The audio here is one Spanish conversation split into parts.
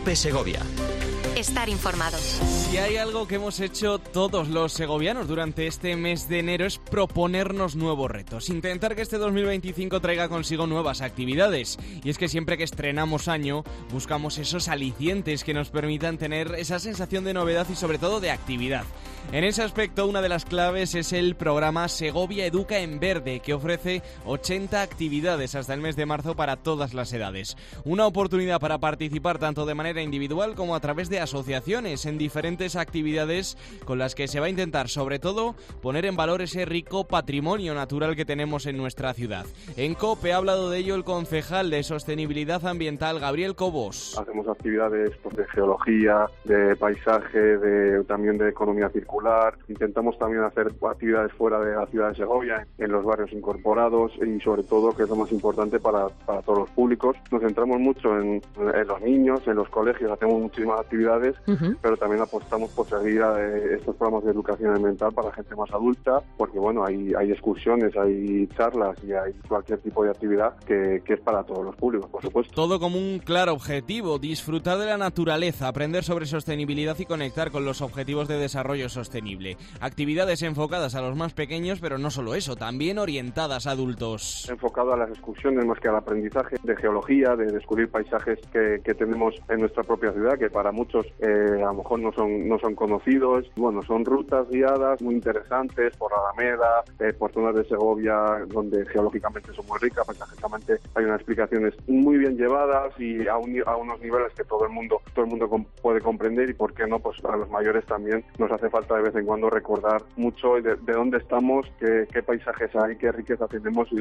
COPE Segovia. Estar informados. Si hay algo que hemos hecho todos los segovianos durante este mes de enero es proponernos nuevos retos, intentar que este 2025 traiga consigo nuevas actividades. Y es que siempre que estrenamos año buscamos esos alicientes que nos permitan tener esa sensación de novedad y sobre todo de actividad. En ese aspecto, una de las claves es el programa Segovia Educa en Verde, que ofrece 80 actividades hasta el mes de marzo para todas las edades. Una oportunidad para participar tanto de manera individual como a través de asociaciones en diferentes actividades con las que se va a intentar, sobre todo, poner en valor ese rico patrimonio natural que tenemos en nuestra ciudad. En COPE ha hablado de ello el concejal de Sostenibilidad Ambiental, Gabriel Cobos. Hacemos actividades de geología, de paisaje, también de economía circular. Intentamos también hacer actividades fuera de la ciudad de Segovia, en los barrios incorporados y sobre todo, que es lo más importante para todos los públicos. Nos centramos mucho en los niños, en los colegios, hacemos muchísimas actividades, pero también apostamos por seguir estos programas de educación ambiental para la gente más adulta, porque bueno, hay excursiones, hay charlas y hay cualquier tipo de actividad que es para todos los públicos, por supuesto. Todo como un claro objetivo: disfrutar de la naturaleza, aprender sobre sostenibilidad y conectar con los objetivos de desarrollo sostenible. Actividades enfocadas a los más pequeños, pero no solo eso, también orientadas a adultos. Enfocado a las excursiones más que al aprendizaje de geología, de descubrir paisajes que tenemos en nuestra propia ciudad, que para muchos a lo mejor no son conocidos. Bueno, son rutas guiadas muy interesantes por la Alameda, por zonas de Segovia donde geológicamente son muy ricas, paisajicamente hay unas explicaciones muy bien llevadas y a unos niveles que todo el mundo puede comprender, y por qué no, pues para los mayores también nos hace falta de vez en cuando recordar mucho de dónde estamos, qué paisajes hay, qué riqueza tenemos y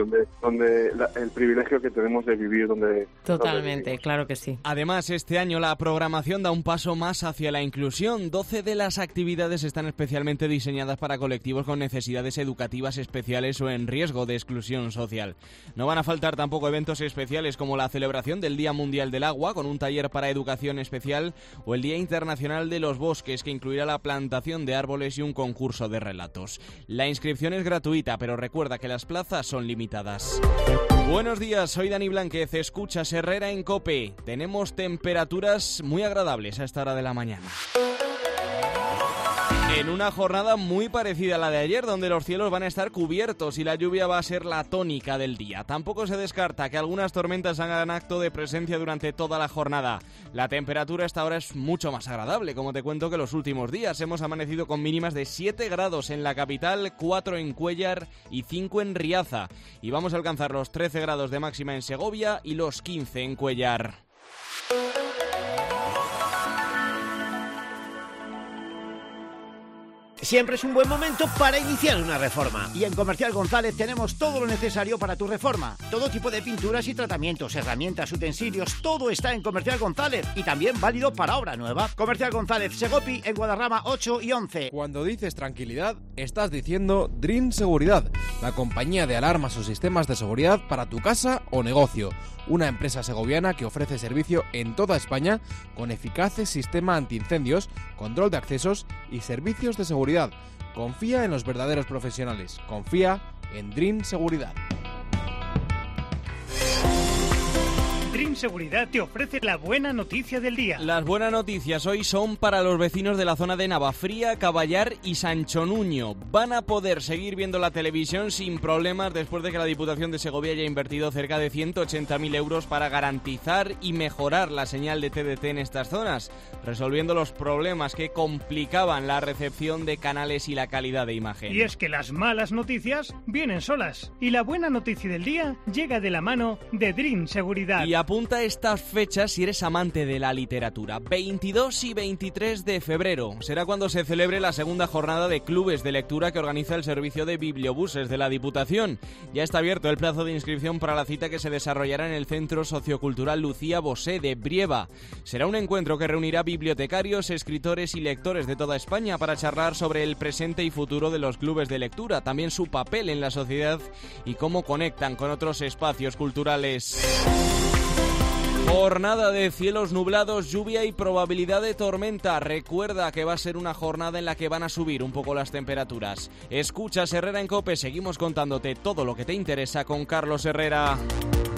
el privilegio que tenemos de vivir donde. Totalmente, claro que sí. Además, este año la programación da un paso más hacia la inclusión. 12 de las actividades están especialmente diseñadas para colectivos con necesidades educativas especiales o en riesgo de exclusión social. No van a faltar tampoco eventos especiales como la celebración del Día Mundial del Agua, con un taller para educación especial, o el Día Internacional de los Bosques, que incluirá la plantación de árboles y un concurso de relatos. La inscripción es gratuita, pero recuerda que las plazas son limitadas. Buenos días, soy Dani Blanquez, escuchas Herrera en COPE. Tenemos temperaturas muy agradables a esta hora de la mañana. En una jornada muy parecida a la de ayer, donde los cielos van a estar cubiertos y la lluvia va a ser la tónica del día. Tampoco se descarta que algunas tormentas hagan acto de presencia durante toda la jornada. La temperatura a esta hora es mucho más agradable, como te cuento, que los últimos días. Hemos amanecido con mínimas de 7 grados en la capital, 4 en Cuéllar y 5 en Riaza. Y vamos a alcanzar los 13 grados de máxima en Segovia y los 15 en Cuéllar. Siempre es un buen momento para iniciar una reforma. Y en Comercial González tenemos todo lo necesario para tu reforma. Todo tipo de pinturas y tratamientos, herramientas, utensilios, todo está en Comercial González. Y también válido para obra nueva. Comercial González, Segopi, en Guadarrama 8 y 11. Cuando dices tranquilidad, estás diciendo Dream Seguridad, la compañía de alarmas o sistemas de seguridad para tu casa o negocio. Una empresa segoviana que ofrece servicio en toda España con eficaz sistema antiincendios, control de accesos y servicios de seguridad. Confía en los verdaderos profesionales. Confía en Dream Seguridad. Dream Seguridad te ofrece la buena noticia del día. Las buenas noticias hoy son para los vecinos de la zona de Navafría, Caballar y Sancho Nuño. Van a poder seguir viendo la televisión sin problemas después de que la Diputación de Segovia haya invertido cerca de 180.000 euros para garantizar y mejorar la señal de TDT en estas zonas, resolviendo los problemas que complicaban la recepción de canales y la calidad de imagen. Y es que las malas noticias vienen solas. Y la buena noticia del día llega de la mano de Dream Seguridad. Y apunta estas fechas si eres amante de la literatura. 22 y 23 de febrero será cuando se celebre la segunda jornada de clubes de lectura que organiza el servicio de bibliobuses de la Diputación. Ya está abierto el plazo de inscripción para la cita, que se desarrollará en el Centro Sociocultural Lucía Bosé de Brieva. Será un encuentro que reunirá bibliotecarios, escritores y lectores de toda España para charlar sobre el presente y futuro de los clubes de lectura, también su papel en la sociedad y cómo conectan con otros espacios culturales. Jornada de cielos nublados, lluvia y probabilidad de tormenta. Recuerda que va a ser una jornada en la que van a subir un poco las temperaturas. Escuchas Herrera en COPE, seguimos contándote todo lo que te interesa con Carlos Herrera.